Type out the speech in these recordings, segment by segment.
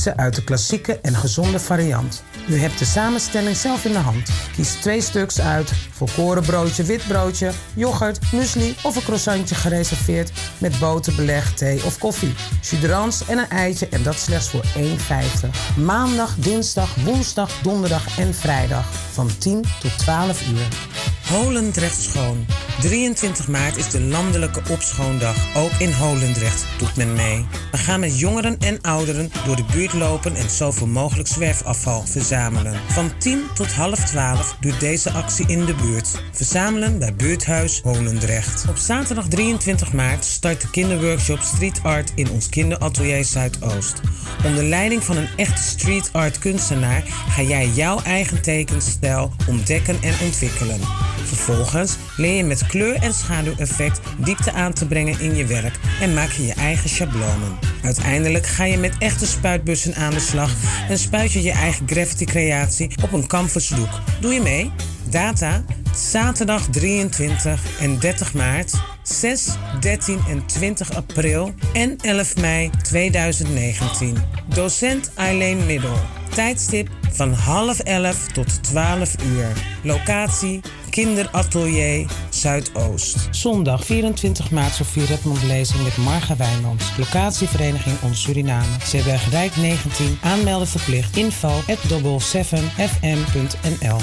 kiezen uit de klassieke en gezonde variant. U hebt de samenstelling zelf in de hand. Kies 2 stuks uit: volkorenbroodje, wit broodje, yoghurt, muesli of een croissantje gereserveerd met boter, beleg, thee of koffie. Jus d'orange en een eitje en dat slechts voor €1,50. Maandag, dinsdag, woensdag, donderdag en vrijdag van 10 tot 12 uur. Holendrecht Schoon. 23 maart is de landelijke opschoondag. Ook in Holendrecht doet men mee. We gaan met jongeren en ouderen door de buurt lopen en zoveel mogelijk zwerfafval verzamelen. Van 10 tot half 12 duurt deze actie in de buurt. Verzamelen bij Buurthuis Holendrecht. Op zaterdag 23 maart start de kinderworkshop Street Art in ons kinderatelier Zuidoost. Onder leiding van een echte street art kunstenaar ga jij jouw eigen tekenstijl ontdekken en ontwikkelen. Vervolgens leer je met kleur- en schaduweffect diepte aan te brengen in je werk en maak je je eigen schablonen. Uiteindelijk ga je met echte spuitbussen aan de slag en spuit je je eigen graffiti-creatie op een canvasdoek. Doe je mee? Data: zaterdag 23 en 30 maart, 6, 13 en 20 april en 11 mei 2019. Docent Eileen Middel. Tijdstip van 10:30 tot 12 uur. Locatie: Kinderatelier Zuidoost. Zondag 24 maart Sofie Redmond lezing met Marga Wijnands. Locatievereniging Ons Suriname. Zeebergrijk 19. Aanmelden verplicht. info@7fm.nl.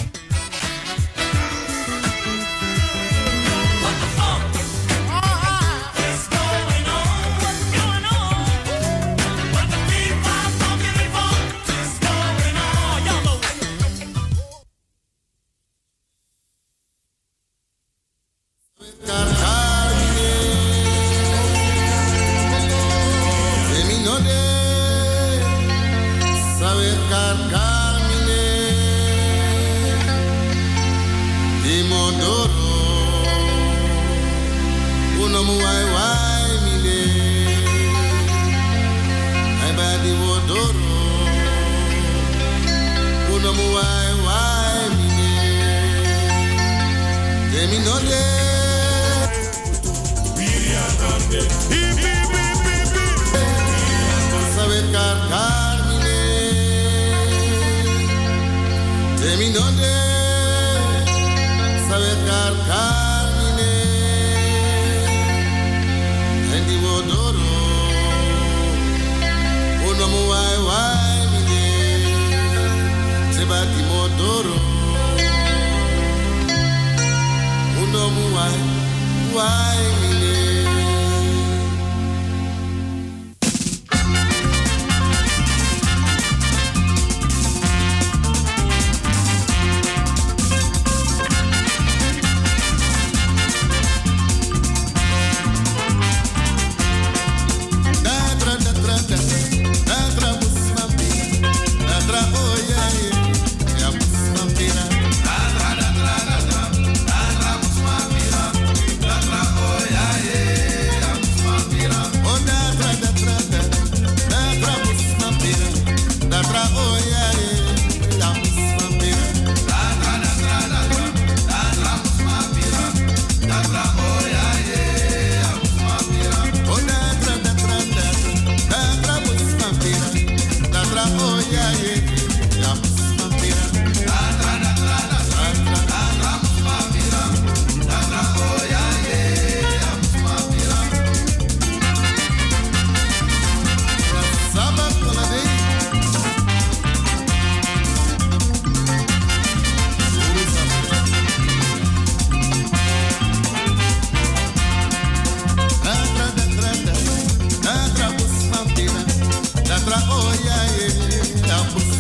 Tra oh yeah yeah,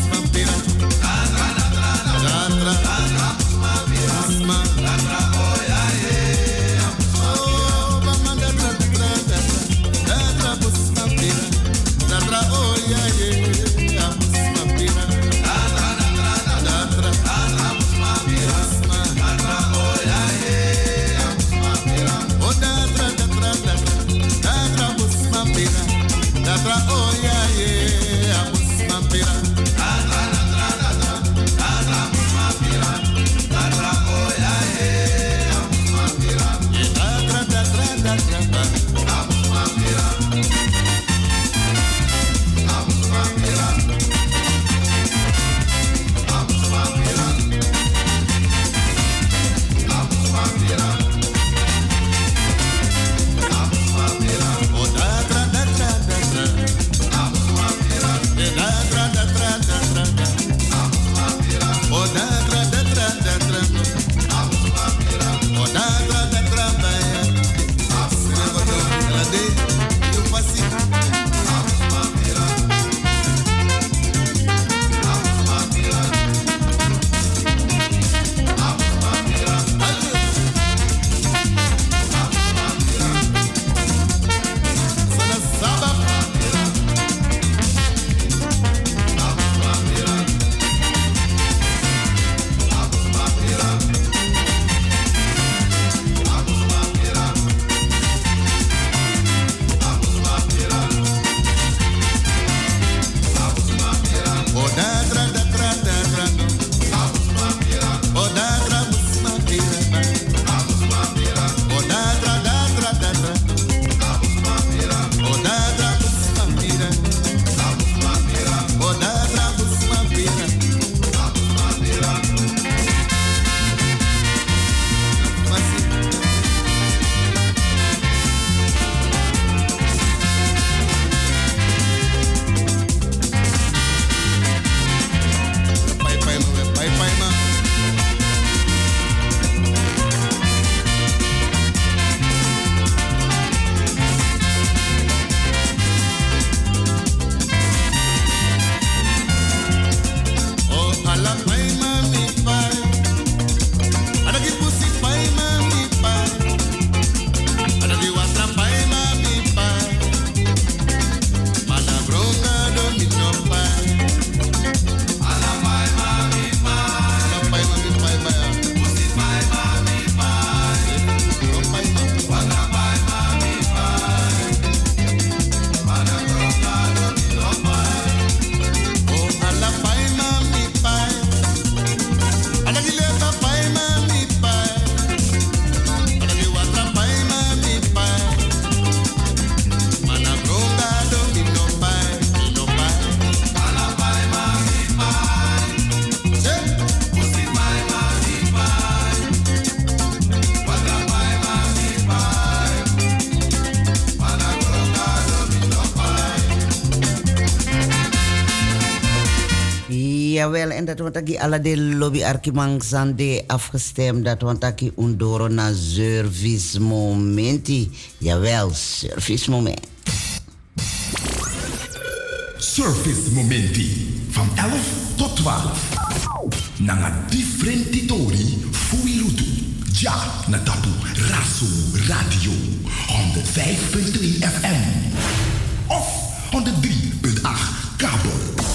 jawel, en dat want ik alle de lobby arkimang zande afgestemd, dat want ik undoro na service momenti. Jawel, service moment. Service momenti van 11 tot 12. Nanga different titori fuirutu. Ja, na tapu Raso Radio 105.3 FM of 103.8 kabel.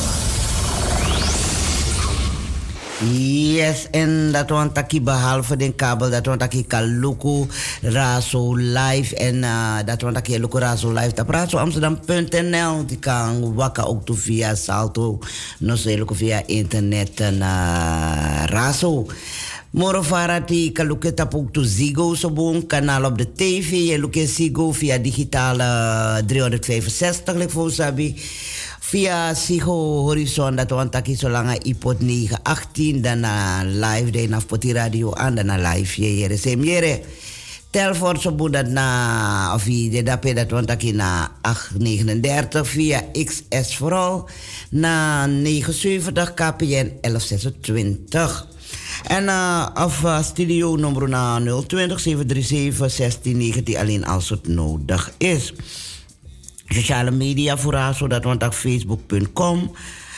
Yes, en dat want ik behalve de kabel, dat want ik Kaluku Raso Live en dat want ik Luku Raso Live, dat Raso Amsterdam.nl, die kan wakker ook toe via Salto, nog via internet en Raso. Moro farati kaluke tapuk to Ziggo sobong kanaal op de TV. Je luke Ziggo via digitale 365 lek voor sabi. Via Ziggo Horizon dat want taki so langa ipot 918 dan live de na Poti Radio aan dan live je semjere. Tel voor sobong dat na of de dape dat want taki na 839 via XS vooral na 970 KPN 1126. En studio nummer na 020 737 1619 alleen als het nodig is. Sociale media voor Raso, dat want op facebook.com.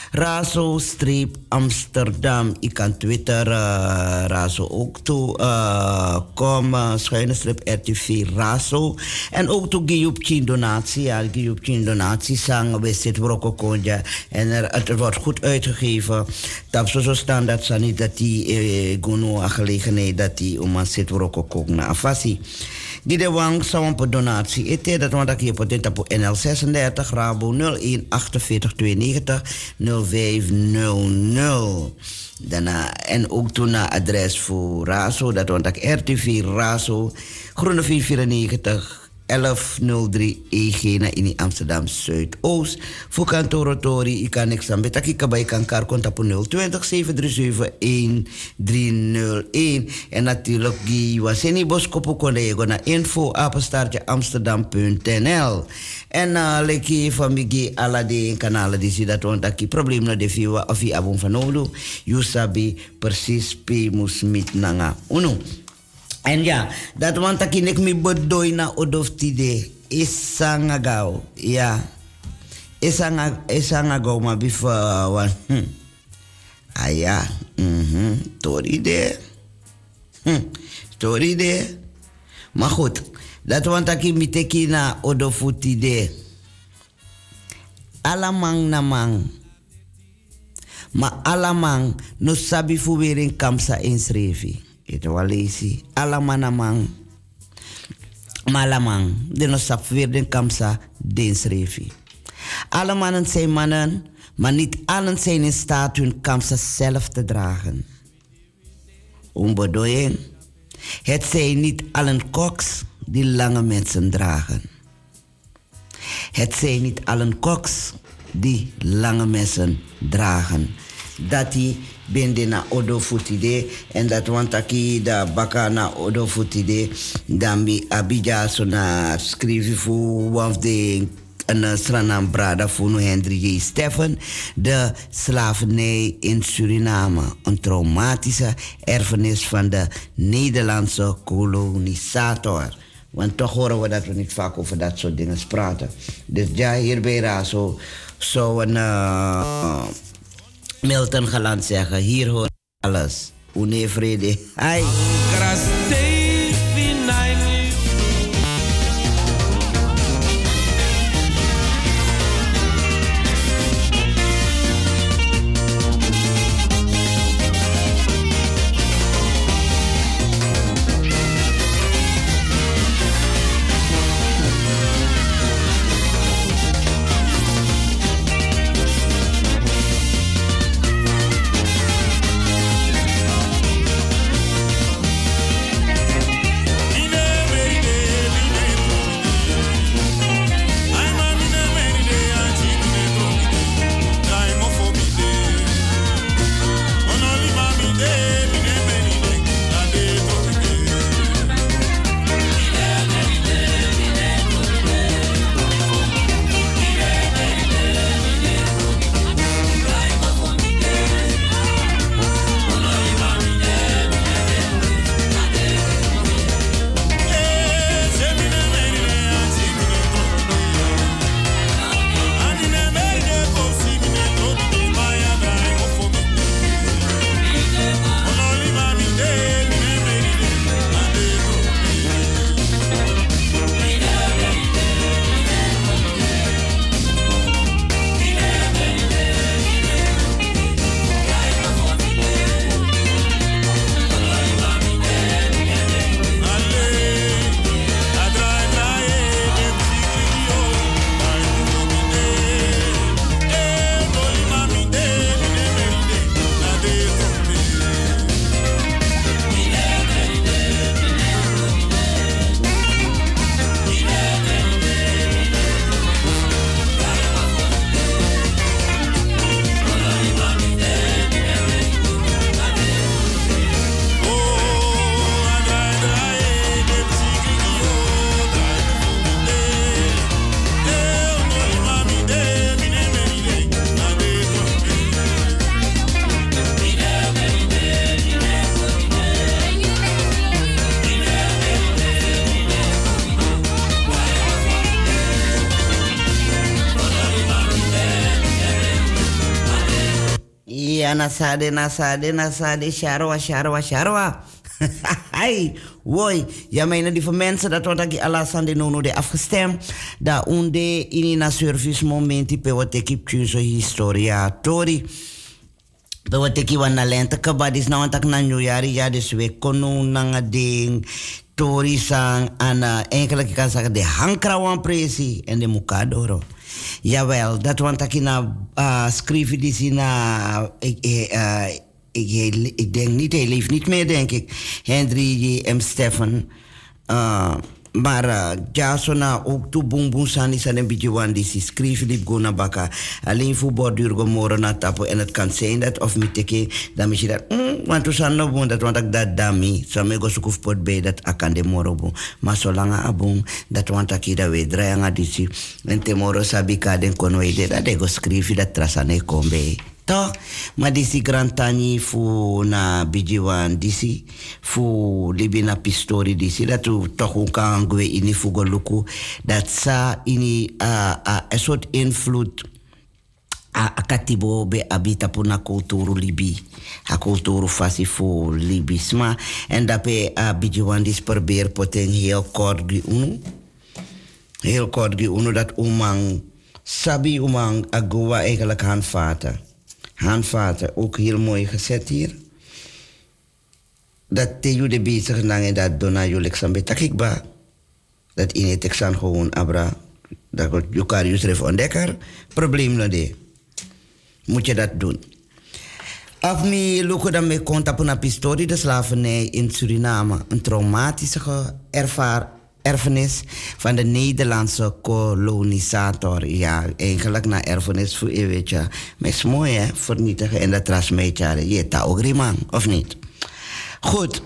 Raso-Amsterdam. Ik kan Twitter Raso ook toe. _RTV Raso. En ook toe Giyupchin donatie. Ja, Giyupchin donatie zang. We zitten Broko Konja. En het wordt goed uitgegeven. Dat zo staan dat ze niet dat die gono a gelegenheid dat die om aan zit Broko Konja na afasi. Die de wang zou een donatie eten. Dat want ik hier potent op NL 36 Rabo 01 48 92 0500. Daarna, en ook toen naar adres voor Raso. Dat want ik RTV Raso Groene 494 1103 EG na in Amsterdam Zuidoost. Voor kantoor Tori, ik kan niks aan betaki kabay kan kar kontapu 020 737 1301. En natuurlijk die waseni boskopu kolego na info apenstaartje amsterdam.nl. En leki famigi ala de kanalen die dat want aki probleem na de viwa of i abon vanolu. Yusabi precies pe musmit nanga uno. En ja, dat want ik niet meer bedoel na odoftide is sangagao. Ja, is sangagao maar before one. Ah ja, story de. Story de. Maar goed, dat want ik niet teki na odoftide. Alamang namang. Maar alamang no sabi fu weer in kamsa inschreven. Itu walesi alamanamang malamang de no sap weer den kamsa den schrevi. Alle mannen zijn mannen, maar niet allen zijn in staat hun kamsa zelf te dragen. Onbedoeling, het zijn niet allen koks die lange mensen dragen. Het zijn niet allen koks die lange mensen dragen. Dat die bende na odo futide en dat want aki da baka na odo futide dan bi abija so na skrivi fu one of the een stranam brada fu no Henry J. Steffen, de slavernij in Suriname, een traumatische erfenis van de Nederlandse kolonisator. Want toch horen we dat we niet vaak over dat soort dingen praten. Dus ja, hier bij Raso zou een Milton Galant zeggen, hier hoort alles. Une vrede. Hai. Ja, nasade, sharwa. Hai, woi. Ja, mijne lieve mensen, dat wordt ik alasande nono de afgestemd. Da unde in een service momenti pe wat ik zo historia tori. Pe wat ik wana lente kabadis na want ik na nieuwjari ja dus we kono nanga ding tori sang en eigenlijk kan zeggen de hankrawan presi en de mukadoro. Jawel, dat want ik na schrijf die na ik denk niet, hij leeft niet meer, denk ik. Henry J.M. Stefan. Maar ja, zo na ook toe boom sani san een beetje wan die schreef die gona baka. Alleen voor borduur gomoren na tapo en het kan zijn dat of met teke dan mis je dat want to san no bon dat want ik dat dami zo me go sukuf pot bij dat akan de moro bon. Maar zolang abon dat want ik dat we draaien die en te moro sabika den konwe dat de go schreef dat trasane kombe. Toch? Maar disi grantani fu na bijiwan disi fu libina pistori disi dat u toch ook kan gwe ini fu go luku dat sa ini een soort invloed akatibo be abita puna kulturu libi a kulturu fasi fu libisma en dat pe bijiwan dis probeer poteng heel kort gi unu dat umang sabi umang agua eigenlijk handvaten, ook heel mooi gezet hier. Dat te jullie bezig en dat dona jullie sambe takikba. Dat in het examen gewoon abra. Dat wordt Jukarius ref ontdekker. Probleem no de. Moet je dat doen. Af mi luko dan me konta puna pistori de slavernij in Suriname. Een traumatische erfenis van de Nederlandse kolonisator. Ja, eigenlijk naar erfenis voor je, weet je. Maar is mooi, hè? Vernietigen en dat transmeten. Je ta ook man, of niet? Goed.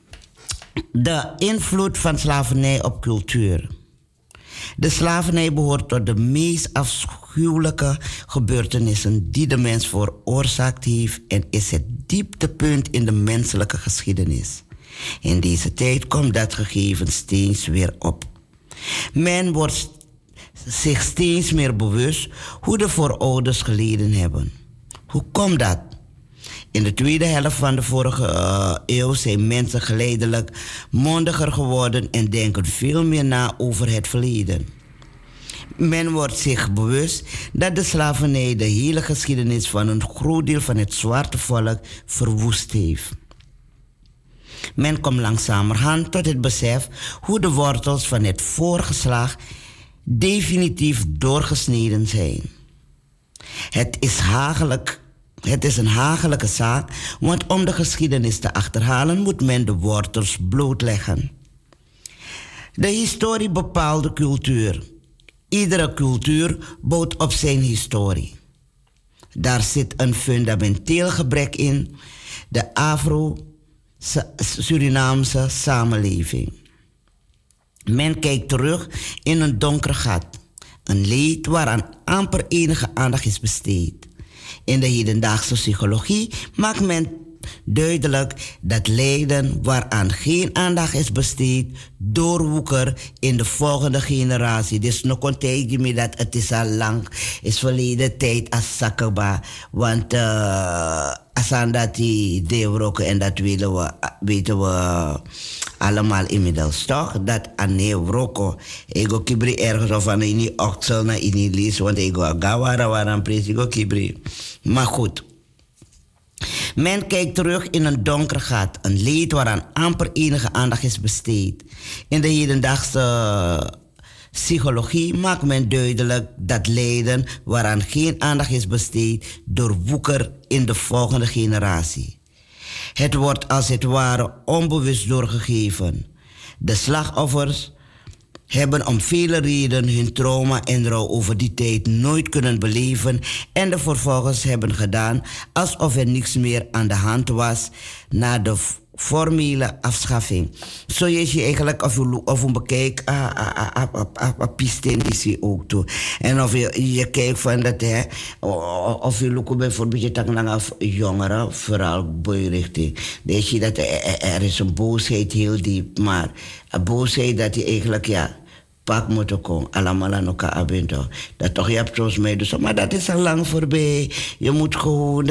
De invloed van slavernij op cultuur. De slavernij behoort tot de meest afschuwelijke gebeurtenissen die de mens veroorzaakt heeft en is het dieptepunt in de menselijke geschiedenis. In deze tijd komt dat gegeven steeds weer op. Men wordt zich steeds meer bewust hoe de voorouders geleden hebben. Hoe komt dat? In de tweede helft van de vorige eeuw zijn mensen geleidelijk mondiger geworden en denken veel meer na over het verleden. Men wordt zich bewust dat de slavernij de hele geschiedenis van een groot deel van het zwarte volk verwoest heeft. Men komt langzamerhand tot het besef hoe de wortels van het voorgeslacht definitief doorgesneden zijn. Het is een hagelijke zaak, want om de geschiedenis te achterhalen moet men de wortels blootleggen. De historie bepaalt de cultuur. Iedere cultuur bouwt op zijn historie. Daar zit een fundamenteel gebrek in, de Afro-Surinaamse samenleving. Men kijkt terug in een donker gat, een leed waaraan amper enige aandacht is besteed. In de hedendaagse psychologie maakt men duidelijk dat lijden waaraan geen aandacht is besteed doorwoeker in de volgende generatie. Dus nog kon tegen me dat het is al lang, is verleden tijd als zakkenba. Want als aan dat die deeuwrokken en dat weten we allemaal inmiddels, toch? Dat aan neeuwrokken. Ik ga kibri ergens of aan in die oksel naar in die lees, want ik ga gawara waaraan prijs, ik ga kibri. Maar goed. Men kijkt terug in een donker gat, een leed waaraan amper enige aandacht is besteed. In de hedendaagse psychologie maakt men duidelijk dat lijden waaraan geen aandacht is besteed doorwoeker in de volgende generatie. Het wordt als het ware onbewust doorgegeven. De slachtoffers hebben om vele redenen hun trauma en rouw over die tijd nooit kunnen beleven en er vervolgens hebben gedaan alsof er niks meer aan de hand was na de formele afschaffing. Zo is je eigenlijk of een bekijk pisten die ook toe. En of je kijkt van dat hè, of je look bijvoorbeeld je tak naar jongeren, vooral boyrichting. Dan zie je dat er is een boosheid heel diep, maar een boosheid dat je eigenlijk ja pak moeten komen. Allemaal aan elkaar abento. Dat toch, je hebt zoals mij dus. Maar dat is al lang voorbij. Je moet gewoon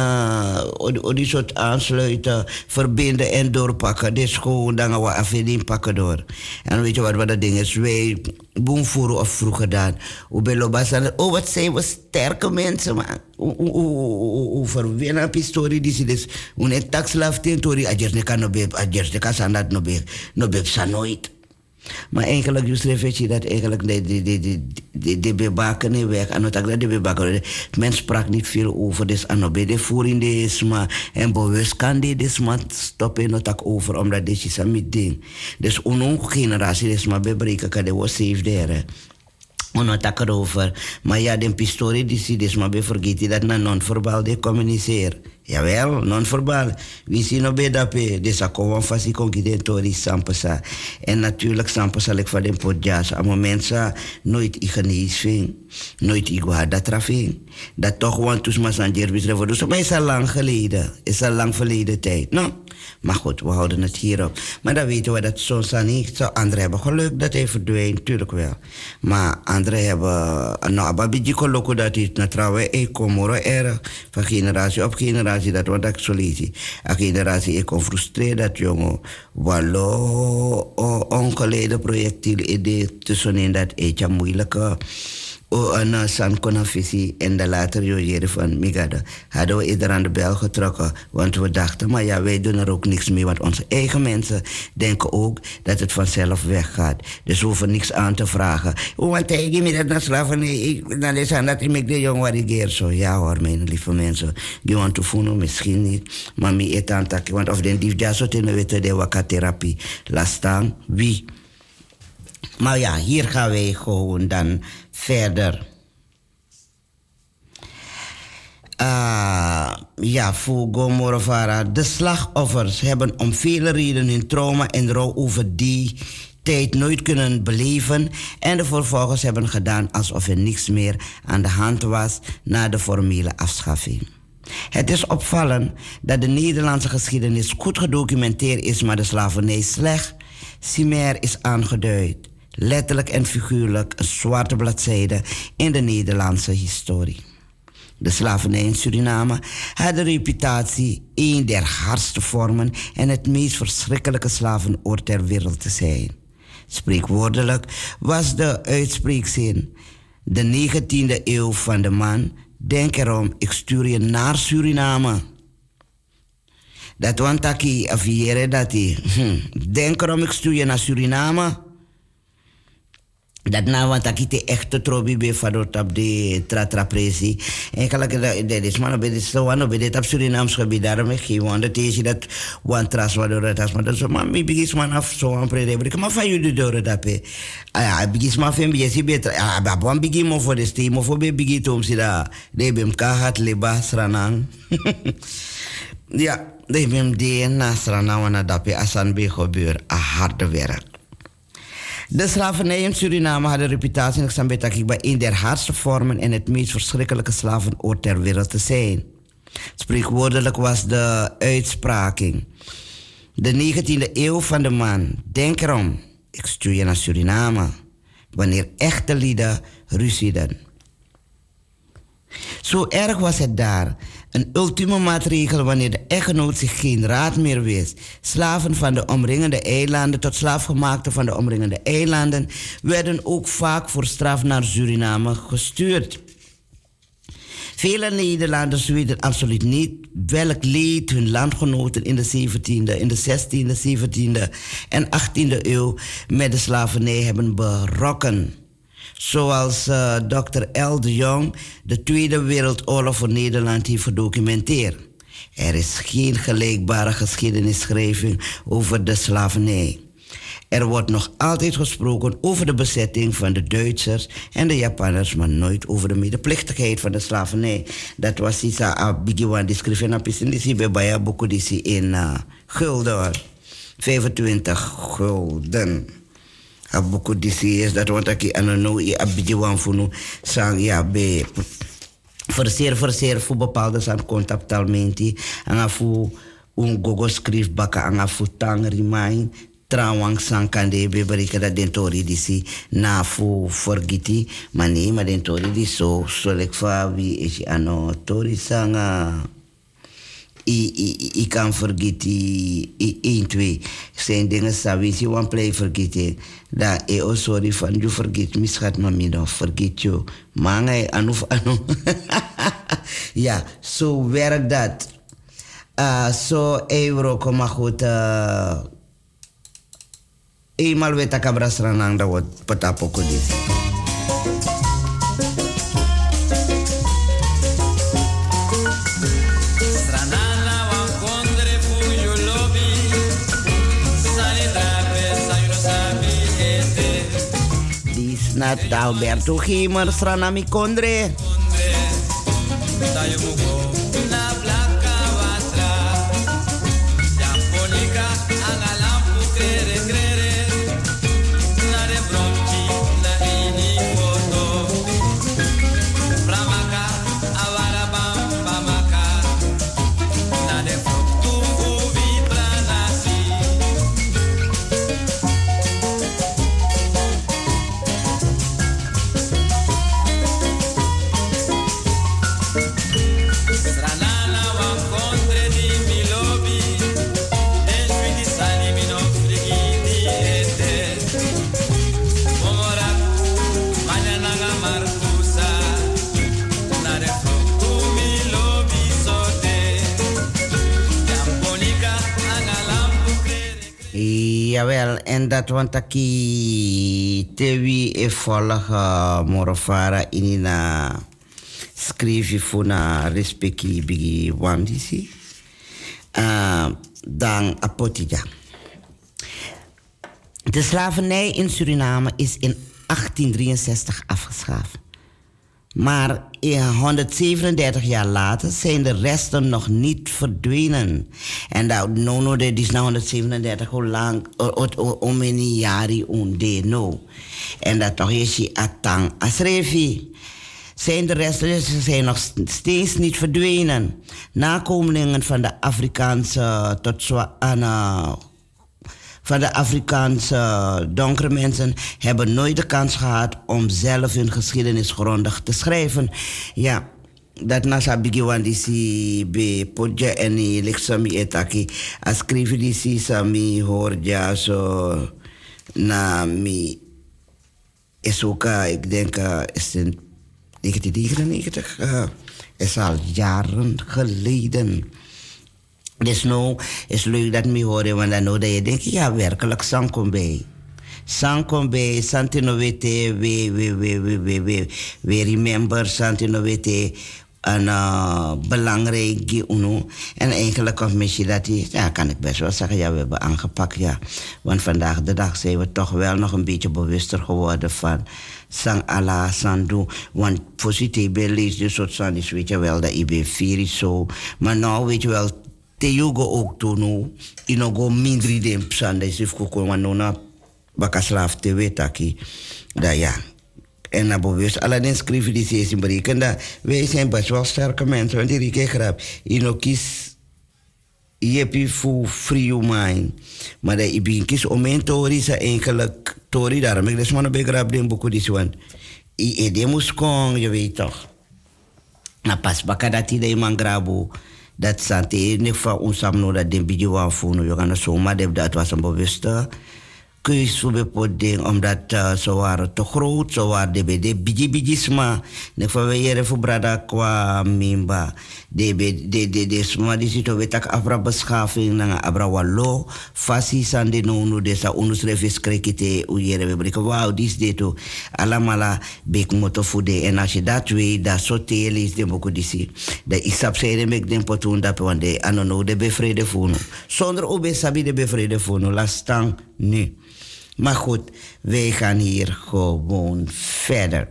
die soort aansluiten, verbinden en doorpakken. Dit is gewoon, dan gaan we afvinding pakken door. En weet je wat dat ding is? Wij boemvoeren of vroeg gedaan. Wat zijn we sterke mensen, man. Hoe verwinnen op historie die is. Hoe een takslaaf tentori, ajersne kan sandat no beb sanoit. Maar eigenlijk, je schreef je dat eigenlijk de bebaken niet weg. En dat de bebaken, men sprak niet veel over. Dus aan de voering is maar en bewust kan dit maar stoppen het ook over, omdat dit is een ding. Dus een generatie is maar bebreken kan de was safe there. Onotak erover. Maar ja, de pistorie die is maar vergeten dat na non-verbaal de communiceren. Jawel, non-verbaal. We zien nog bij dat pe. Dus dat komen van die conquidentori sampasa. En natuurlijk sampasa ik van de podjas. Maar mensen nooit genees ving. Nooit igwa dat trafing. Dat toch want dus maar zijn jerbis revolutie. Maar is al lang geleden. Is al lang verleden tijd. Nou. Maar goed, we houden het hierop. Maar dan weten we dat soms niet. Anderen hebben geluk dat hij verdwijnt, natuurlijk wel. Maar anderen hebben... Nou, babiji koloko dat is na trouwen. Komoro erg. Van generatie op generatie. Dat wordt ook zo lezen. Een generatie ik kon frustreerd dat jongen. Wallo ongeleden projectiel idee tussenin dat eetje moeilijke... een san konafisi en de later jojeren van Migada hadden we ieder aan de bel getrokken. Want we dachten, maar ja, wij doen er ook niks mee. Want onze eigen mensen denken ook dat het vanzelf weggaat. Dus we hoeven niks aan te vragen. Want hij geeft me dat naar slavernij. Dan is aan dat ik de jongen waar zo. Ja hoor, mijn lieve mensen. Die want te voelen misschien niet. Maar mij eet aan takken. Want of den dief jasot in de witte de wakatherapie. Laat staan wie. Maar ja, hier gaan wij gewoon dan verder. Ja, voor Gomorovara. De slachtoffers hebben om vele redenen hun trauma en rouw over die tijd nooit kunnen beleven en de vervolgens hebben gedaan alsof er niks meer aan de hand was na de formele afschaffing. Het is opvallend dat de Nederlandse geschiedenis goed gedocumenteerd is, maar de slavernij slecht Simer is aangeduid. Letterlijk en figuurlijk een zwarte bladzijde in de Nederlandse historie. De slavernij in Suriname had de reputatie een der hardste vormen en het meest verschrikkelijke slavenoord ter wereld te zijn. Spreekwoordelijk was de uitspreekzin: de 19e eeuw van de man, denk erom, ik stuur je naar Suriname. Dat want taki aviere dat hij, denk erom, ik stuur je naar Suriname. Dat nou want ik te echte trobi be vadot op de trapresi. Eigenlijk dat is maar bij de sloan bij dit op Surinaams gebied daarom ik geen want het is dat want tras waardoor het as maar dat zo maar begis man af zo aan prede maar van jullie door dat pe. Ah begis maar van begis beter. Ah babon begis mo voor de steam of be begis tom sida. De bem kahat leba sranang. Ja, de bem de na sranang na dat pe asan be gebeur a harde werk. De slavernij in Suriname had de reputatie bij een der hardste vormen en het meest verschrikkelijke slavenoord ter wereld te zijn. Spreekwoordelijk was de uitspraking: de 19e eeuw van de man, denk erom, ik stuur je naar Suriname, wanneer echte lieden ruzieden. Zo erg was het daar. Een ultieme maatregel wanneer de echtgenoot zich geen raad meer wist. Slaven van de omringende eilanden tot slaafgemaakten van de omringende eilanden werden ook vaak voor straf naar Suriname gestuurd. Vele Nederlanders weten absoluut niet welk leed hun landgenoten in de 17e, in de 16e, 17e en 18e eeuw met de slavernij hebben berokken. Zoals Dr. L. de Jong de Tweede Wereldoorlog voor Nederland heeft gedocumenteerd. Er is geen gelijkbare geschiedenischrijving over de slavernij. Er wordt nog altijd gesproken over de bezetting van de Duitsers en de Japanners, maar nooit over de medeplichtigheid van de slavernij. Dat was iets aan Bigiwan die schreef in bij Baya Boekudisi in gulden. 25 gulden. Abuku disi is dat wat ik aan nou abidjan voor sang ja be verseer voor bepaalde zijn contactalmenti en voor gogo schrift bakken en voor tang remind Trawang sankande beberika dat den tori disi na fu forgiti. Maar nee, maar den tori di so lek fa wie is ano tori sanga. I kan vergeten 1, 2. Zijn dingen sabi si one play vergeten. Da sorry van you forget misgat mami no forget you. Mangai anu. Ja, zo werkt dat. So euro koma goed. Eenmaal weta kabras ranang da wat patapoko dit. Nat Alberto Gimer, Sranami Condre. Jawel, en dat want aki tewi e volg morofara inina schreef je voor na respectie bigi wandisi. Dan apotija. De slavernij in Suriname is in 1863 afgeschaft. Maar 137 jaar later zijn de resten nog niet verdwenen. En dat no dit is nou 137 hoe lang om een jari onde no. En dat toch is je atang asrevi. Zijn de resten zijn nog steeds niet verdwenen. Nakomelingen van de Afrikaanse van de Afrikaanse donkere mensen hebben nooit de kans gehad om zelf hun geschiedenis grondig te schrijven. Ja, dat nasa bigiwan disi be podja en leksami etaki. Als schrijven disi sami hoorja zo na mi esoka, ik denk is in 1999, is al jaren geleden. Dus nou is leuk dat me horen, want dan nou dat je denkt, ja werkelijk, Sankombe. Sankombe, Santinowete, we remember Santinowete, een belangrijke uno. En eigenlijk of misschien dat die, ja kan ik best wel zeggen, ja we hebben aangepakt, ja. Want vandaag de dag zijn we toch wel nog een beetje bewuster geworden van Sang Allah, Sandu. Want voor CTB lees je soort sandis, weet je wel, dat IB 4 is zo. Maar nou weet je wel, te yugo ook toen, inogo mindri dem psanda is ifko wanona bakaslaaf te wetaki. Da ja. En na bewust, alleen schrijven die ze in berekenen dat wij zijn best wel sterke mensen, want die rieke grap, kies jepi voor free mind. Maar dat ik kies om een tori sa eigenlijk tori daarom ik dus maar een begrap den boek die want de moest kon, je weet toch. Na pas bakadati de man grabo. Dat zante niet van ons samen dat den beetje waan voelen. Je kan zomaar dat was een bewuste keus voor bepaalde omdat ze waren te groot, ze waren de bijisma. Ne van we hier voor brada qua mimba. De sma die zit over tak abra beschaving na abra wallo fasi sande no desa unusrevis krekite uyere we breken wow dis deto alamala bek moto fude en als je dat weet dat sotel is de boko disi de isap sere mek den potunda pe wande anono de bevrede funo zonder obe sabi de bevrede funo lastang nu. Maar goed, wij gaan hier gewoon verder.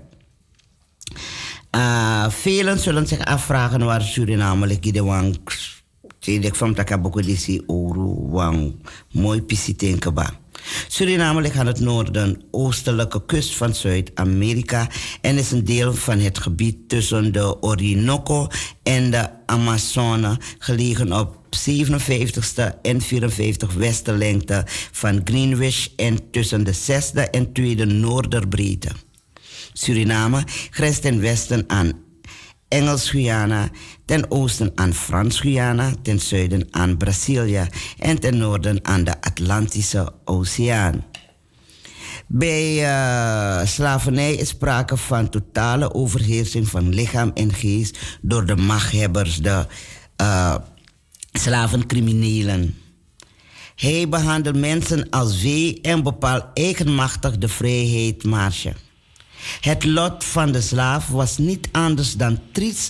Velen zullen zich afvragen waar Suriname ligt. De wang, ik van Takaboko disi oru wang mooi pisi tenkeba. Suriname ligt aan het noorden-oostelijke kust van Zuid-Amerika en is een deel van het gebied tussen de Orinoco en de Amazone, gelegen op 57ste en 54 westenlengte van Greenwich en tussen de 6e en 2e noorderbreedte. Suriname grenst ten westen aan Engels-Guyana, ten oosten aan Frans-Guyana, ten zuiden aan Brazilië en ten noorden aan de Atlantische Oceaan. Bij slavernij is sprake van totale overheersing van lichaam en geest door de machthebbers, de slavencriminelen. Hij behandelt mensen als vee en bepaalt eigenmachtig de vrijheidsmarge. Het lot van de slaaf was niet anders dan triest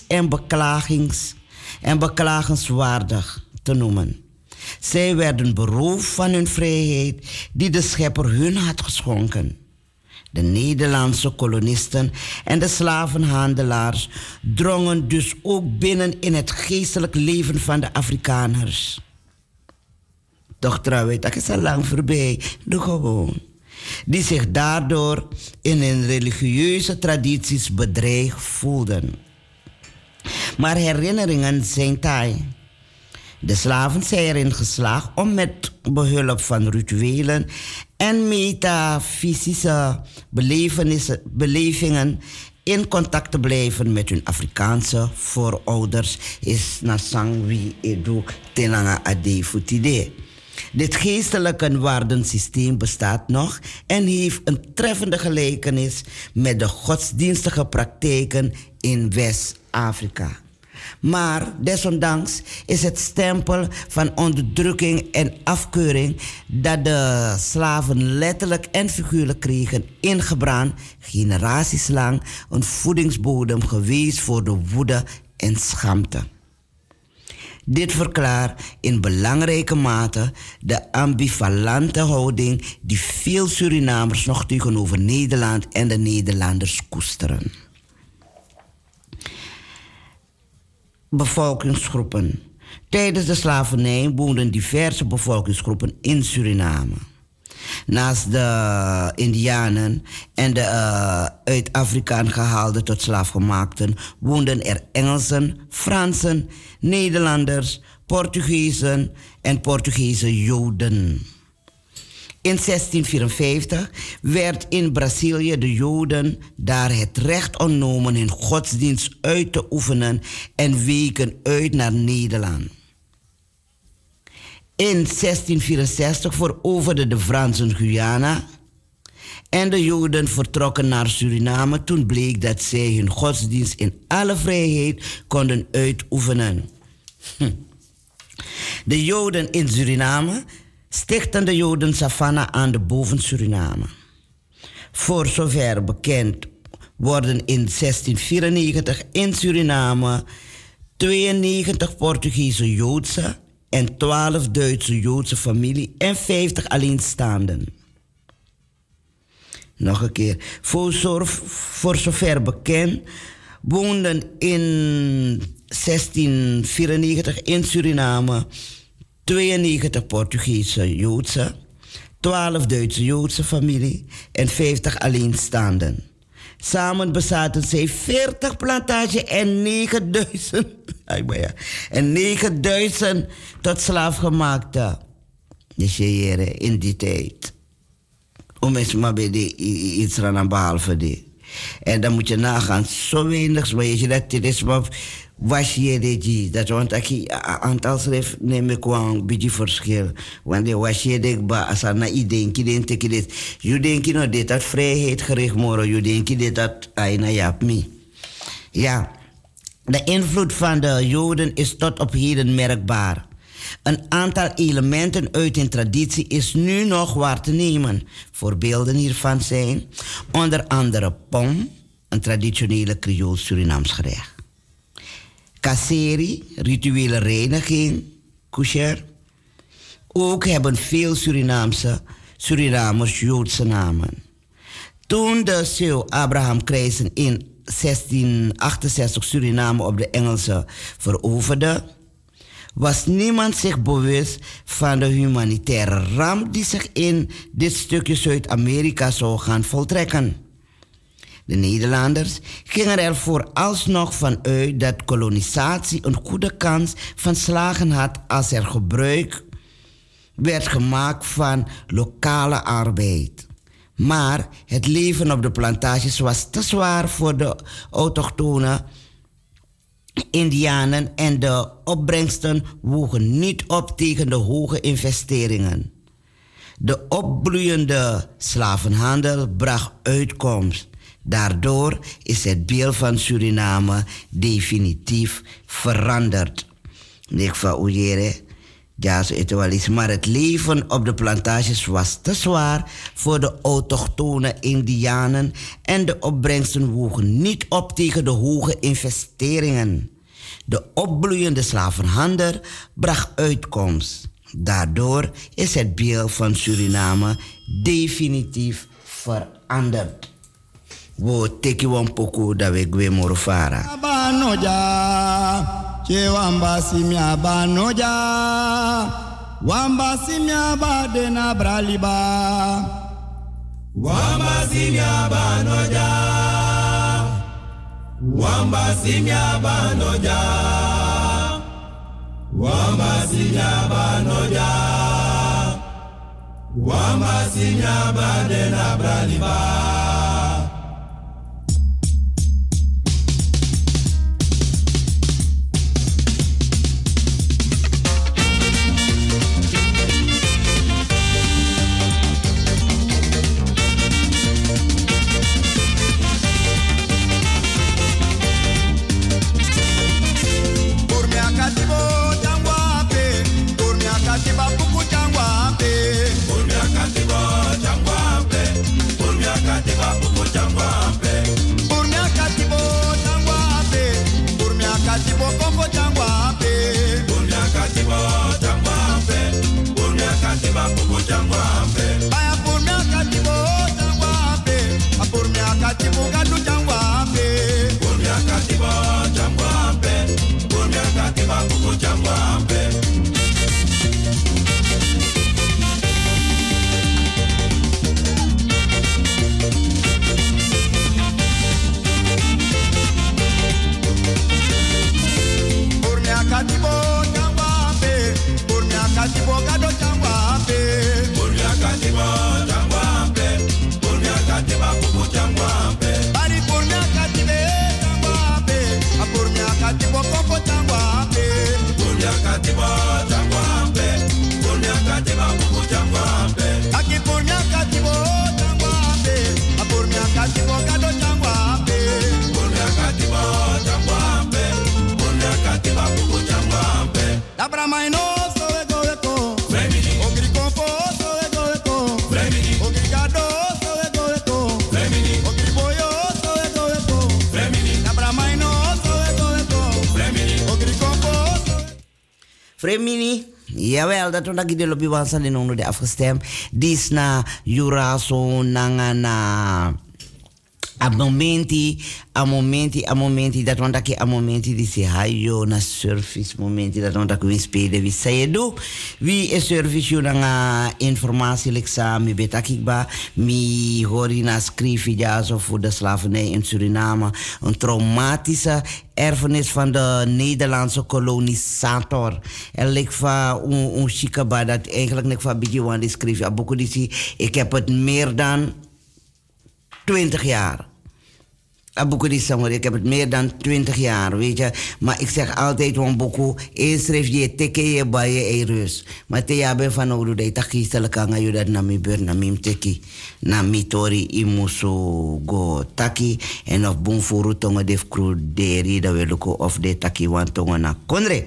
en beklagenswaardig te noemen. Zij werden beroofd van hun vrijheid die de schepper hun had geschonken. De Nederlandse kolonisten en de slavenhandelaars drongen dus ook binnen in het geestelijk leven van de Afrikaners. Toch trouwens, dat is al lang voorbij, doe gewoon. Die zich daardoor in hun religieuze tradities bedreigd voelden. Maar herinneringen zijn taai. De slaven zijn erin geslaagd om met behulp van rituelen en metafysische belevingen in contact te blijven met hun Afrikaanse voorouders. Is nasang wie edu tenanga ade futide. Dit geestelijke waardensysteem bestaat nog en heeft een treffende gelijkenis met de godsdienstige praktijken in West-Afrika. Maar desondanks is het stempel van onderdrukking en afkeuring dat de slaven letterlijk en figuurlijk kregen ingebrand, generaties lang een voedingsbodem geweest voor de woede en schaamte. Dit verklaart in belangrijke mate de ambivalente houding die veel Surinamers nog tegenover Nederland en de Nederlanders koesteren. Bevolkingsgroepen. Tijdens de slavernij woonden diverse bevolkingsgroepen in Suriname. Naast de Indianen en de uit Afrika gehaalde tot slaafgemaakten woonden er Engelsen, Fransen, Nederlanders, Portugezen en Portugese Joden. In 1654 werd in Brazilië de Joden daar het recht ontnomen hun godsdienst uit te oefenen en weken uit naar Nederland. In 1664 veroverden de Fransen Guyana en de Joden vertrokken naar Suriname toen bleek dat zij hun godsdienst in alle vrijheid konden uitoefenen. De Joden in Suriname stichtten de Joden Savannah aan de Boven-Suriname. Voor zover bekend worden in 1694 in Suriname 92 Portugese Joodse en 12 Duitse Joodse familie en 50 alleenstaanden. Nog een keer. Voor zover bekend woonden in 1694 in Suriname 92 Portugese Joodse, 12 Duitse Joodse familie en 50 alleenstaanden. Samen bezaten zij 40 plantages en 9000 tot slaafgemaakte in die tijd. Om eens maar bij die iets aan behalve die. En dan moet je nagaan, zo weinig, maar je dat dit is maar was je die dat want ik aantal schrijf neem ik wel een beetje verschil. Want de was je denk ba als na idenki denk ik dit. Je denkt nou dit dat vrijheid gericht moro, je denkt dit dat aina jap me. Ja, de invloed van de Joden is tot op heden merkbaar. Een aantal elementen uit hun traditie is nu nog waar te nemen. Voorbeelden hiervan zijn onder andere pom, een traditionele Creools Surinaams gerecht. Kaseri, rituele reiniging, kusher. Ook hebben veel Surinamers Joodse namen. Toen de Seu Abraham Krijsen in 1668 Suriname op de Engelsen veroverde, was niemand zich bewust van de humanitaire ramp die zich in dit stukje Zuid-Amerika zou gaan voltrekken. De Nederlanders gingen er vooralsnog van uit dat kolonisatie een goede kans van slagen had als er gebruik werd gemaakt van lokale arbeid. Maar het leven op de plantages was te zwaar voor de autochtone Indianen en de opbrengsten wogen niet op tegen de hoge investeringen. De opbloeiende slavenhandel bracht uitkomst. Daardoor is het beeld van Suriname definitief veranderd. Ik van Oejere, ja, maar het leven op de plantages was te zwaar voor de autochtone Indianen en de opbrengsten wogen niet op tegen de hoge investeringen. De opbloeiende slavenhandel bracht uitkomst. Daardoor is het beeld van Suriname definitief veranderd. Wo teki wan poku da we gwe morofara. Abanoja, che wamba simia abanoja, wamba simia abade na braliba. Wamba simia abanoja, wamba simia abanoja, wamba simia abanoja, wamba simia abade na braliba. Fremini, jawel, dat we de lobby wansan in onder de afgestemd. Dis na Juraso nangana. A momenti, dat want ik a momenti die se hayo na service momenti dat want ik win spelen wie zei do wie is service yo na informatie leksa mi betakikba mi hori na schrijven ja zo voor de slavernij in Suriname een traumatische erfenis van de Nederlandse kolonisator. En lijkt van een chicaba dat eigenlijk niet van beetje want die schrijf ja boeken die ik heb het meer dan 20 jaar. Ik heb het meer dan 20 jaar, weet je. Maar ik zeg altijd, want boku, eens schrijf je teke je bij je rust. Maar te ja ben van oude dat je gisteren kan je dat na mi beurt, na mi teki. Na mi tori imuso go taki. En of boom voor tongen def kruderi, dat we lukken of de taki want tongen na kondre.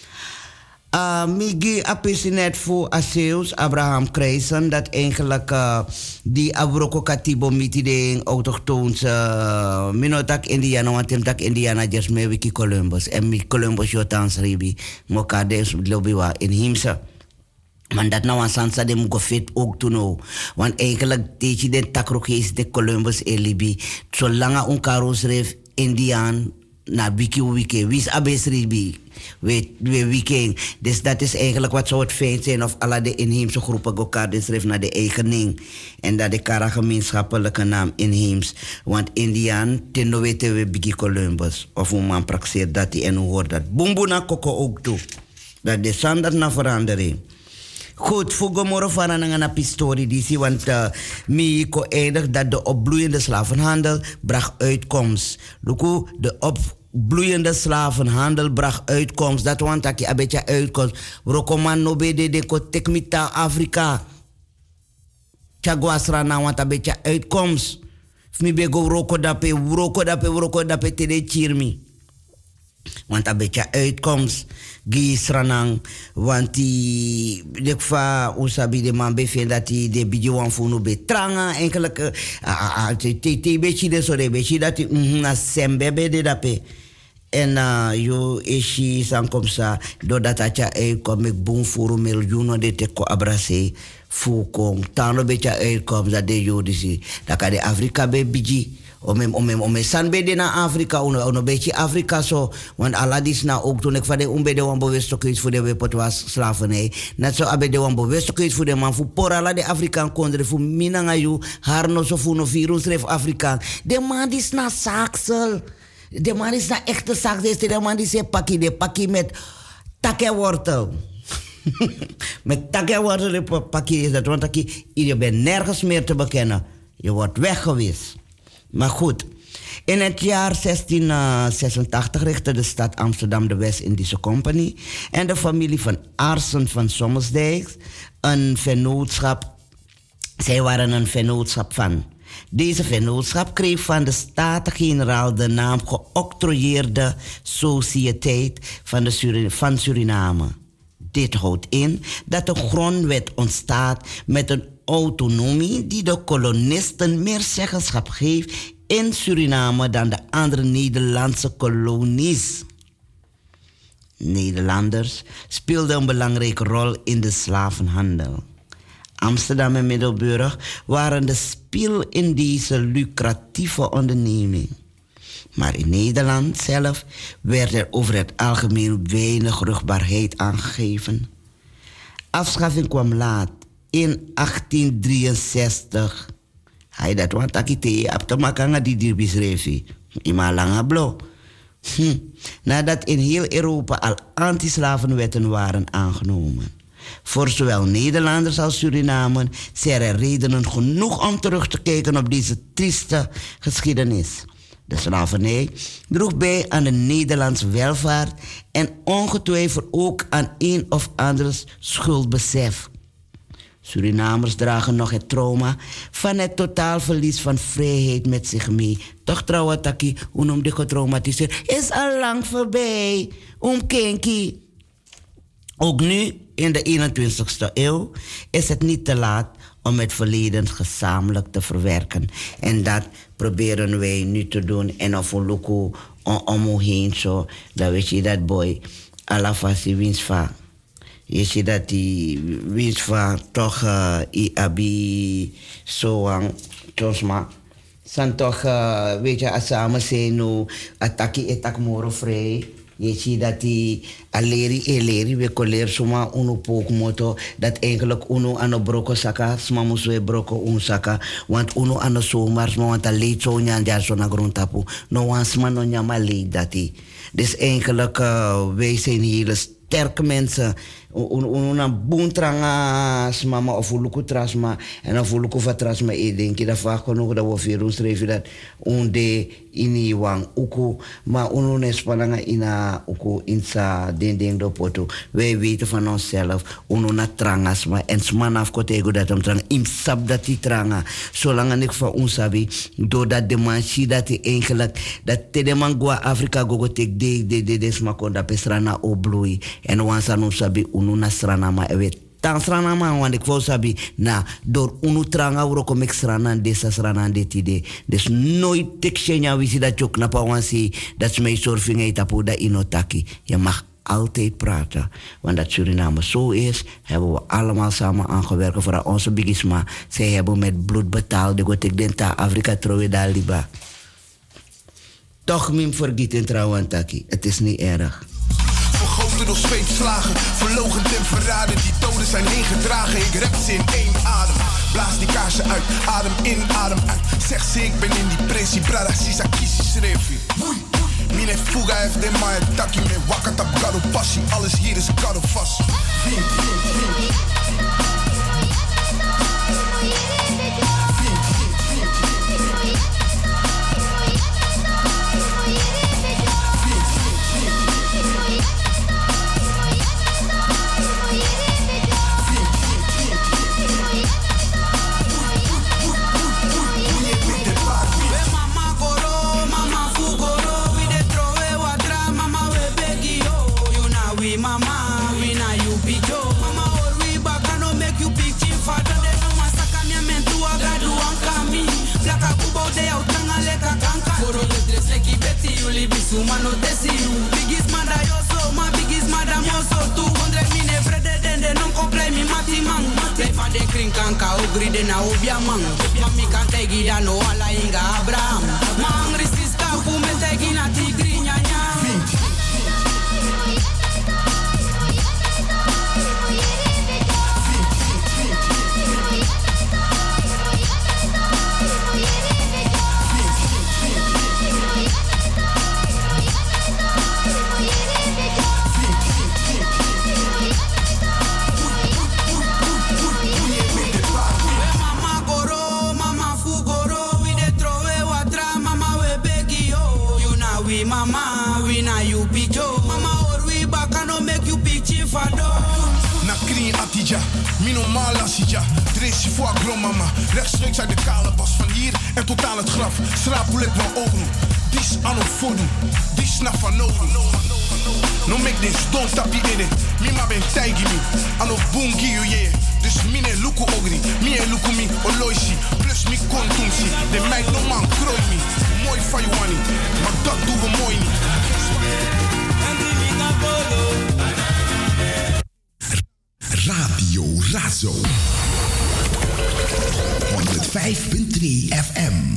Migi apisinet voor Aseus, Abraham Krijsen, dat eigenlijk die abroko katibo miti de autochtoons minotak Indiana, want hem tak Indiana just me wiki Columbus. En mi Columbus jotans ribi, mokades lobiwa in himsa. Maar dat nou aan Sansa de Mugofit ook toen ook. Want eigenlijk deed je de takrokees de Columbus en Libi. Zolang een karos reef Indiaan na wiki. Wie is abesribi? Weekend. Dus dat is eigenlijk wat zou het fijn zijn of alle de inheemse groepen elkaar schrijven naar de eigening. En dat de kara gemeenschappelijke naam inheems. Want Indiaan, ten weten we Biggie Columbus. Of hoe man praxeert dat die en hoe hoort dat. Boemboena koko ook toe. Dat is standaard naar verandering. Goed, voor morgen van een historie die zie, want Mieko eindigt dat de opbloeiende slavenhandel bracht uitkomst. Luku, de opbloeiende slavenhandel bracht uitkomst. Dat want ik een beetje uitkomst. Rokoman no bede de kotek mita Afrika. Chagwasra na want een beetje uitkomst. Mi bego roko dape tede chirmi. Want een beetje uitkomst. Gisranang, want die dekva usabi de man bevindt dat die de bidjuan funu betranga enkele te beetje de so de beetje dat na sembe de dape en yo eshi sankomsa doordat atja uitkomt met boom voor miljoenen de teko abrase fukong tano beetje uitkomt dat de jodisi dat kan de Afrika be bidji Ome san bede na Afrika, ono beetje Afrika zo. Want aladis na ook toen ik van de onbede wan bewust ook iets voor de wepot was slavernij. Net zo abede wan bewust ook iets voor de man. Voor por ala de Afrikaan kondre, voor minangayu, harno zo voor no virus ref Afrikaan. De man is na saaksel. De man is na echte saaksel. De man die ze pakkie met takkenwortel. Met takkenwortel pakkie is dat. Want je bent nergens meer te bekennen. Je wordt weggewist. Maar goed, in het jaar 1686 richtte de stad Amsterdam de West-Indische Compagnie en de familie van Aarssen van Sommelsdijk een vennootschap. Zij waren een vennootschap van. Deze vennootschap kreeg van de Staten-Generaal de naam geoctrooieerde Sociëteit van Suriname. Dit houdt in dat de grondwet ontstaat met een autonomie die de kolonisten meer zeggenschap geeft in Suriname dan de andere Nederlandse kolonies. Nederlanders speelden een belangrijke rol in de slavenhandel. Amsterdam en Middelburg waren de spil in deze lucratieve onderneming. Maar in Nederland zelf werd er over het algemeen weinig rugbaarheid aangegeven. Afschaffing kwam laat. In 1863. Hij dat want akite apte makanga die dir beschreven. Ima langa blo. Nadat in heel Europa al anti-slavenwetten waren aangenomen. Voor zowel Nederlanders als Suriname zijn er redenen genoeg om terug te kijken op deze trieste geschiedenis. De slavernij droeg bij aan de Nederlandse welvaart en ongetwijfeld ook aan een of ander schuldbesef. Surinamers dragen nog het trauma van het totaalverlies van vrijheid met zich mee. Toch trouwens, Taki, hoe noem je getraumatiseerd? Is al lang voorbij. Kenki. Ook nu, in de 21ste eeuw, is het niet te laat om het verleden gezamenlijk te verwerken. En dat proberen wij nu te doen. En of we lukken om hoe heen zo, dan weet je dat boy, alafasi winsva. Je ziet dat die winsva toch abi zo'n tosma. San toch, weet je, als samen zijn nu, ataki etak moro vrij. Je ziet dat die aleri, we koleer soma uno pook moto, dat eigenlijk uno aan de broko saka, sma muswe broko unsaka, want uno aan de zomers, maar want dat leed zo njan zo na grond tapu, no wans man no nyama leed dat die. Dus eigenlijk, wij zijn hele sterke mensen. Una boentranga mama of uluku trasma en of uluku vatrasma denk je dat vaak genoeg dat we virus schrijven dat onde ini wang uku maar unune spalanga ina uku insa den do poto wij weten van onszelf ununa trangas maar en sman afkotego dat om trang imsab dat die tranga zolang ik van ons sabi doordat de man zie dat hij eigenlijk dat de man gua Afrika gogo tek de smakonda pesrana obloei en wansa no sabi ununa sranama evet tan sranama want ik wou sabi na door unu tranga uroko mek sranan desa sranan de tide dus nooit tekshenya wisi dat jok na pa wansi dat smei surfing ei tapu da inotaki je mag altijd praten want dat Suriname zo is hebben we allemaal samen aangewerkt voor onze bigisma zij hebben met bloed betaald de gotik denta Afrika trowe da liba toch min vergeten trouwens, Taki. Het is niet erg. Vergoten door zweepslagen, verloochend en verraden. Die doden zijn heen gedragen, ik rap ze in één adem. Blaas die kaarsen uit, adem in, adem uit. Zeg ze, ik ben in die pressie, brada, sisa, kisi, schreefie. Mine fuga heeft de maar taki me wakata gado passie. Alles hier is gado vast. Sumano tesiu, biggest manda yo so, my biggest madam yo so. 200 mine vrede dende, non komplei mi mati man. Play van de kring kanka, ogri de na obia man. Mami kan tegi da no ala inga Abraham. Ma angry sista, pu me tegi na tigri nyanya. Mama, we na you pijo. Mama, or we back and no make you pitchy fado. Na kring atija, mino mala sija. Dressi voor grondmama, rechtstreeks uit de kale bas. Van hier en tot aan het graf, schraapel ik mijn ogen. Dis ano fodu, dis na fanodu. No make this, don't tap in it. Mima ben taigi mi, ano bungi you yeah. Dus mine luku ogri, mie luku mi oloisi. Plus mi kontumsi, de meid no man krooi mi. Mooi van je wani, maar dat doen we mooi niet. Radio Razo 105.3 FM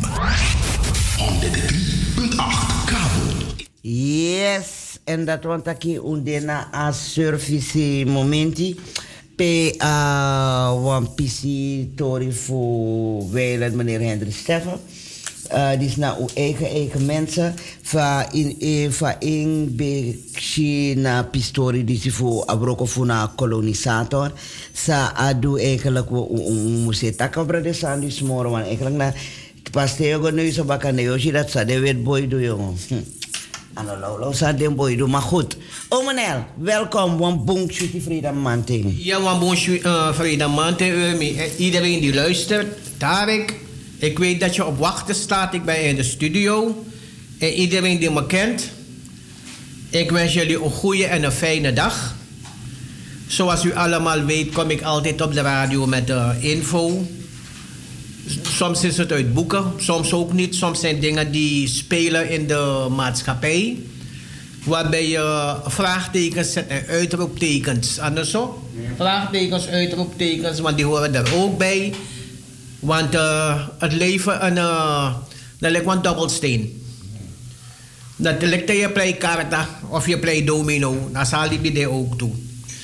103.8 kabel. Yes, en dat want ik undena a service momenti pe wan pisi tori voor wijlen meneer Hendrik Steffen. Die is naar uw eigen mensen. Van in bekje na pistori die is voor abroko voor na kolonisator. Sa adu eigenlijk moest takken brede san die smoren. Want eigenlijk na pas tego nu zo bakken neoshi dat sa de wet boy do jongen. Ano lauw sa den boy do maar goed. Omenel, welkom wan boom shooty Freedom Manting. Ja, wan boom Freedom Manting. Iedereen die luistert, Tarek. Ik weet dat je op wachten staat. Ik ben in de studio. En iedereen die me kent. Ik wens jullie een goede en een fijne dag. Zoals u allemaal weet kom ik altijd op de radio met info. Soms is het uit boeken, soms ook niet. Soms zijn dingen die spelen in de maatschappij. Waarbij je vraagtekens zet en uitroeptekens. Anders zo? Vraagtekens, uitroeptekens, want die horen er ook bij. Want het leven dat lijkt een dobbelsteen. Dat lijkt je play karta of je play domino. Dat zal die ook toe.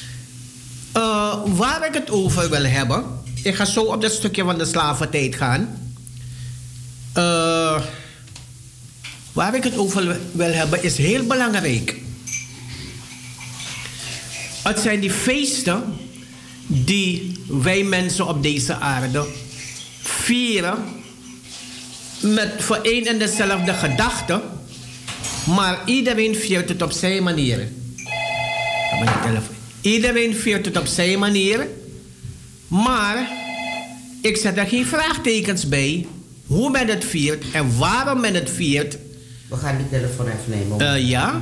Waar ik het over wil hebben. Ik ga zo op dat stukje van de slaventijd gaan. Waar ik het over wil hebben is heel belangrijk. Het zijn die feesten die wij mensen op deze aarde vieren met voor één en dezelfde gedachte, maar iedereen viert het op zijn manier. Iedereen viert het op zijn manier, maar ik zet er geen vraagtekens bij hoe men het viert en waarom men het viert. We gaan die telefoon even nemen. Ja.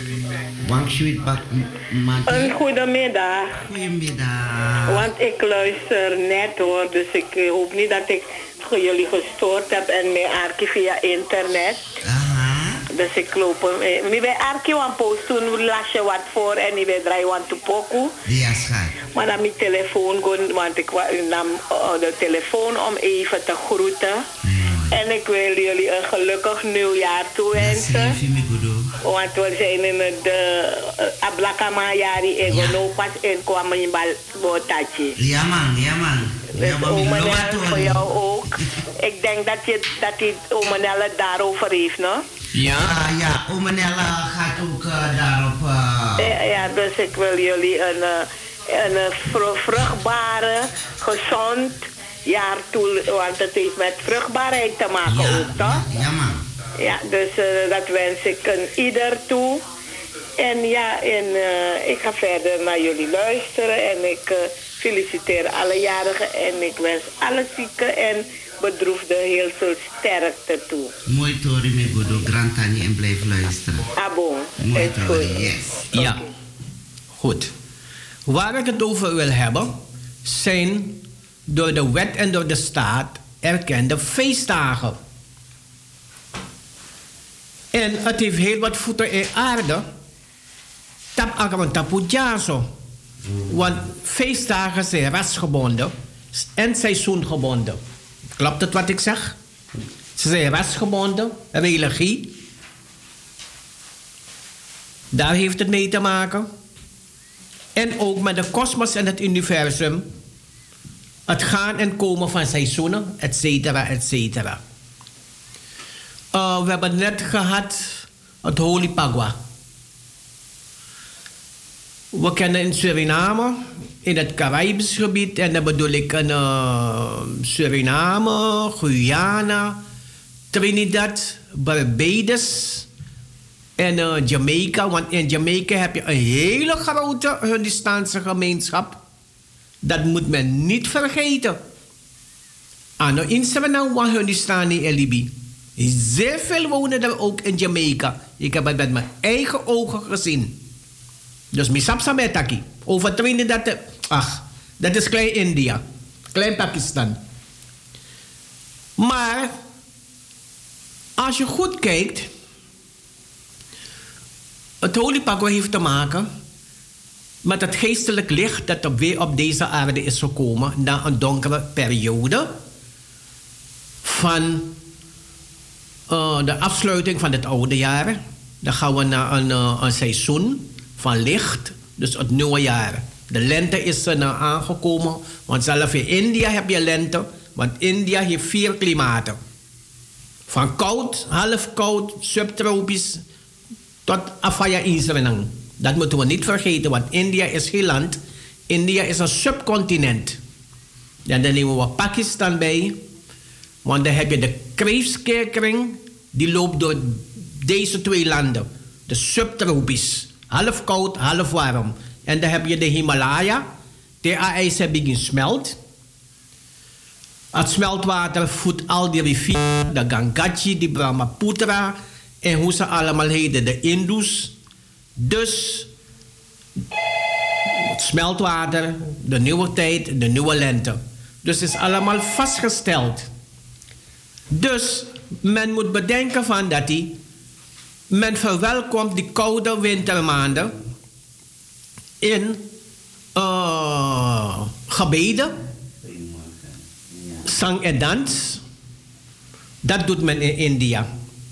Een goedemiddag. Goedemiddag. Want ik luister net hoor, dus ik hoop niet dat ik jullie gestoord heb en mijn arkie via internet. Dus ik loop hem. Ik ben arkie aan post toen las je wat voor en ik ben draai want te poku. Ja, schat. Maar dan mijn telefoon gaan, want ik nam de telefoon om even te groeten. En ik wil jullie een gelukkig nieuwjaar toewensen. Want we zijn in de Ablakamajari Egono pas in kwamen in Botachi. Ja man. Dus Omenel, voor jou ook. Ik denk dat Omenel het daarover heeft, no? Ja, Omenel gaat ook daarop. Ja, dus ik wil jullie een vruchtbare, gezond jaar toe, want het heeft met vruchtbaarheid te maken ook, toch? Ja, man. Ja, dus dat wens ik ieder toe. En ik ga verder naar jullie luisteren en ik feliciteer alle jarigen en ik wens alle zieken en bedroefden heel veel sterkte toe. Mooi Tori, me godo, Grantani en blijf luisteren. Bon. Mooi Tori, yes. Ja, goed. Waar ik het over wil hebben, zijn door de wet en door de staat erkende feestdagen. En het heeft heel wat voeten in aarde. Tap akaman tapu jaso. Want feestdagen zijn rasgebonden en seizoengebonden. Klopt het wat ik zeg? Ze zijn rasgebonden, religie. Daar heeft het mee te maken. En ook met de kosmos en het universum. Het gaan en komen van seizoenen, et cetera, et cetera. We hebben net gehad het Holy Pagua. We kennen in Suriname, in het Caribisch gebied, en dan bedoel ik Suriname, Guyana, Trinidad, Barbados en Jamaica. Want in Jamaica heb je een hele grote Hindustaanse gemeenschap. Dat moet men niet vergeten. Ano in Suriname, Hindustani en Libi. Zeer veel wonen er ook in Jamaica. Ik heb het met mijn eigen ogen gezien. Dus misap sametaki. Over Trinidad. Ach, dat is klein India. Klein Pakistan. Maar als je goed kijkt, het Holy Pagua heeft te maken met het geestelijk licht dat weer op deze aarde is gekomen na een donkere periode van de afsluiting van het oude jaar. Dan gaan we naar een seizoen van licht, dus het nieuwe jaar. De lente is er aangekomen, want zelfs in India heb je lente, want India heeft 4 klimaten. Van koud, half koud, subtropisch, tot afaya inzwenang. Dat moeten we niet vergeten, want India is geen land. India is een subcontinent. En dan nemen we Pakistan bij, want dan heb je de Kreefskeerkring, die loopt door deze 2 landen. De subtropisch. Half koud, half warm. En dan heb je de Himalaya. De ijs begint smelt. Het smeltwater voedt al die rivieren. De Gangaji, de Brahmaputra. En hoe ze allemaal heten, de Indus. Dus het smeltwater, de nieuwe tijd, de nieuwe lente. Dus het is allemaal vastgesteld. Dus men moet bedenken van dat men verwelkomt die koude wintermaanden in gebeden, zang en dans. Dat doet men in India.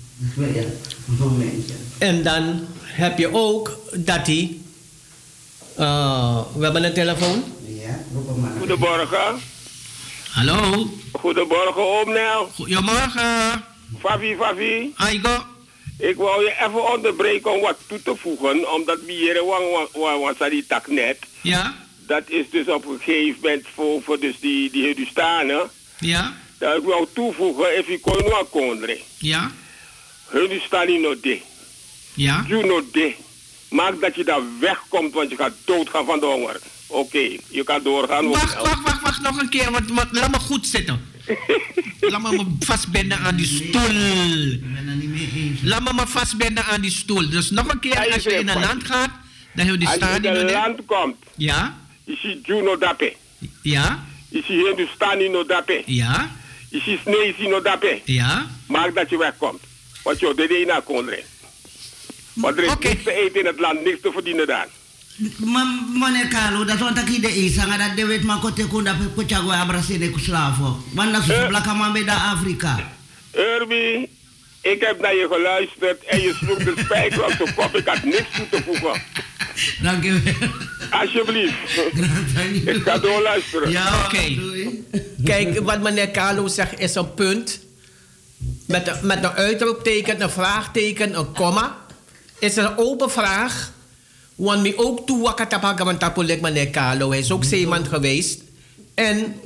En dan heb je ook dat we hebben een telefoon. Goedemorgen. Hallo. Goedemorgen, oom Nel. Goedemorgen. Favi. Aigo. Ik wou je even onderbreken om wat toe te voegen, omdat we hier was die tak net. Ja. Dat is dus op een gegeven moment voor dus die Hindustanen. Ja. Dat ik wou toevoegen, if je kon nog kondre. Ja. Hindustani no de. Ja. You no de. Maak dat je daar wegkomt, want je gaat doodgaan van de honger. Oké, je kan doorgaan. Wacht nog een keer, want laat me goed zitten. Laat me vastbinden aan die stoel. Laat me vastbinden aan die stoel. Dus nog een keer, als je in een land gaat, dan heb je die Als je in een land komt, ja. Je ziet Juno Dape. Ja. Je ziet Hindustani no Dape. Ja. Je ziet Snezi no Dape. Ja. Maak dat je wegkomt. Want je de ena kondre. Want er is niks te eten in het land, niks te verdienen daar. Meneer Carlo, dat want ik de isanga dat de weet maar kote kunda pe kuchagwa abrasede kuslavo. Want dat is blaka man bij Afrika. Herbie, ik heb naar je geluisterd en je sloeg de spijker op de kop. Ik had niks toe te voegen. Dank je wel. Alsjeblieft. Ik ga doorluisteren. Ja, oké. Kijk, wat meneer Carlo zegt is een punt. Met een uitroepteken, een vraagteken, een komma. Is een open vraag. Want mij ook toe wakatapaga van tapulik meneer Carlo. Hij is ook zeeman geweest. En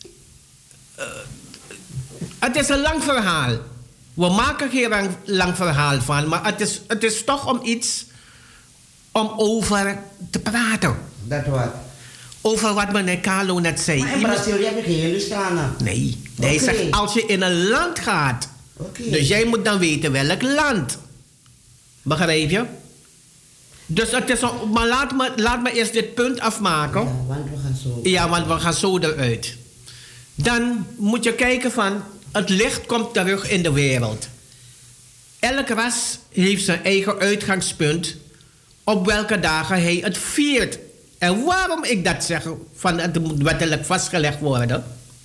het is een lang verhaal. We maken geen lang verhaal van. Maar het is toch om iets om over te praten. Dat wat? Over wat meneer Carlo net zei. Maar in Brazilië heb je geen Hindustanen. Nee. Hij zegt als je in een land gaat. Dus jij moet dan weten welk land. Begrijp je? Dus het is maar laat me eerst dit punt afmaken. Ja, want we gaan zo. Ja, want we gaan zo eruit. Dan moet je kijken van... Het licht komt terug in de wereld. Elk ras heeft zijn eigen uitgangspunt... op welke dagen hij het viert. En waarom ik dat zeg... van het moet wettelijk vastgelegd worden...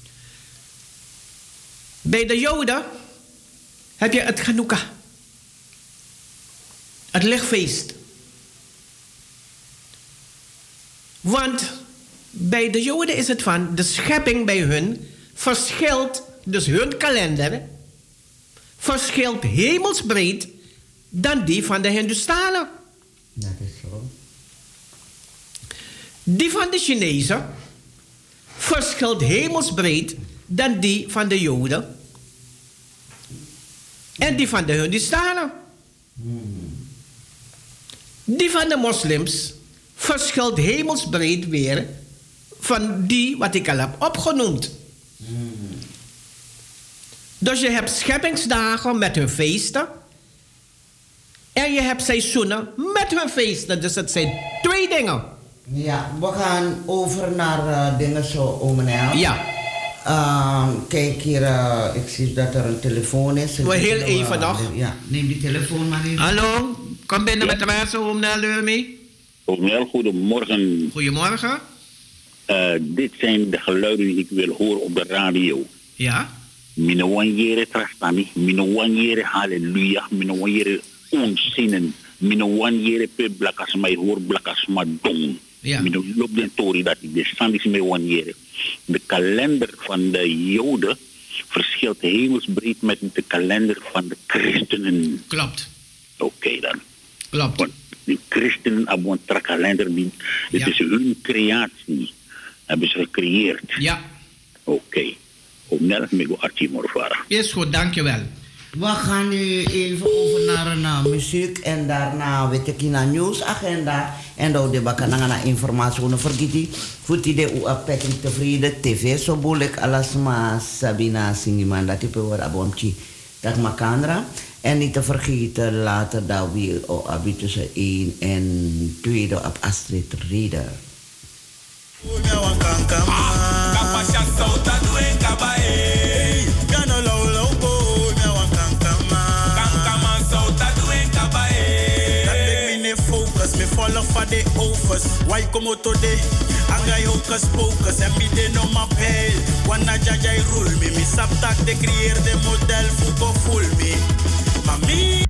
Bij de Joden... heb je het Chanukka. Het lichtfeest. Want bij de Joden is het van... de schepping bij hun verschilt... dus hun kalender... verschilt hemelsbreed... dan die van de Hindustanen. Dat is zo. Die van de Chinezen... verschilt hemelsbreed... dan die van de Joden... en die van de Hindustanen. Die van de moslims verschilt hemelsbreed weer van die wat ik al heb opgenoemd. Dus je hebt scheppingsdagen met hun feesten en je hebt seizoenen met hun feesten. Dus het zijn twee dingen. Ja, we gaan over naar dingen zo, Omenel. Ja. Kijk hier, ik zie dat er een telefoon is. Maar heel even nog. Ja, neem die telefoon maar even. Hallo, kom binnen met de mensen, Omenel Lurmi. Omenel, goedemorgen. Goedemorgen. Dit zijn de geluiden die ik wil horen op de radio. Ja. Minowanyere trastani, minowanyere halleluja, minowanyere onzinnen, minowanyere pe blakas mij hoor blakas maar dong. Ja. Minowanyere den tori dat ik de stand is minowanyere. De kalender van de Joden verschilt hemelsbreed met de kalender van de christenen. Klopt. Oké dan. Klopt. Want de christenen hebben een kalender, het is hun creatie. Hebben ze gecreëerd. Ja. Oké. Is goed, dankjewel. We gaan nu even over naar muziek en daarna weet ik naar nieuwsagenda. En dan de bakananga informatie over vergeten. Voet die de packing tevreden TV zo boelijk alles maar Sabina Singiman dat type wordt abomchi dat makandra. En niet te vergeten later dat we op tussen 1 en 2 op Astrid Rieder. Me follow for the offers. Why come out today? Anga hocus pocus. En me de no ma pay. Wanna judge I rule me. Me subtract de creëer de model. Fuko full me. Mami.